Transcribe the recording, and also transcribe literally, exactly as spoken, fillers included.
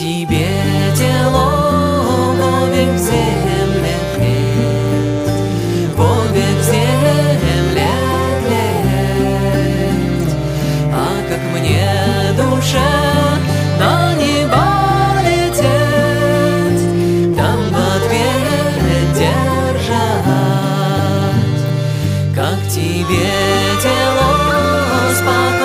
тебе тело вовек в земле тлеть, вовек в земле тлеть. А как мне душе на небо лететь, там в ответ держать, как тебе тело спокойно